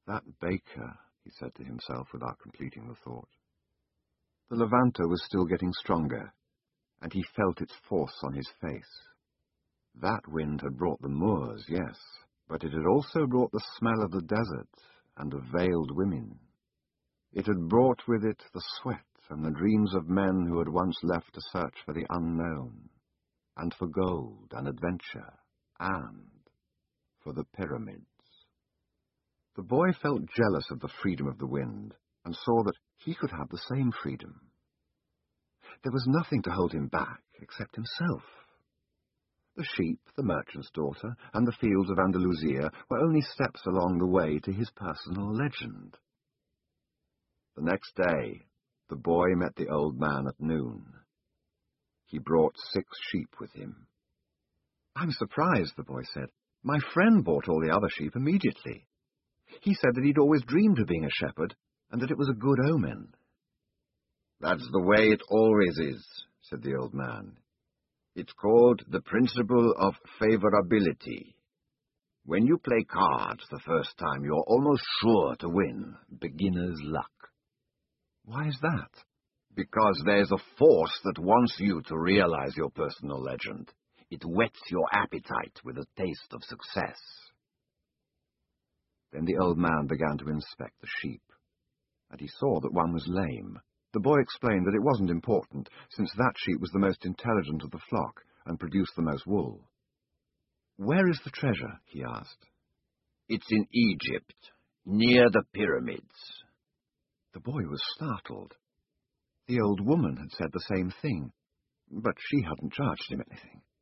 That baker, he said to himself without completing the thought. The Levanter was still getting stronger, and he felt its force on his face. That wind had brought the moors, yes, but it had also brought the smell of the desert and of veiled women. It had brought with it the sweat and the dreams of men who had once left to search for the unknown, and for gold and adventure, and for the pyramids. The boy felt jealous of the freedom of the wind, and saw that he could have the same freedom. There was nothing to hold him back except himself. The sheep, the merchant's daughter, and the fields of Andalusia were only steps along the way to his personal legend. The next day, the boy met the old man at noon. He brought 6 sheep with him. "I'm surprised," the boy said. "My friend bought all the other sheep immediately. He said that he'd always dreamed of being a shepherd, and that it was a good omen." "That's the way it always is," said the old man. "It's called the principle of favorability. When you play cards the first time, you're almost sure to win. Beginner's luck." "Why is that?" "Because there's a force that wants you to realize your personal legend. It whets your appetite with a taste of success." Then the old man began to inspect the sheep, and he saw that one was lame. The boy explained that it wasn't important, since that sheep was the most intelligent of the flock and produced the most wool. "Where is the treasure?" he asked. "It's in Egypt, near the pyramids." The boy was startled. The old woman had said the same thing, but she hadn't charged him anything.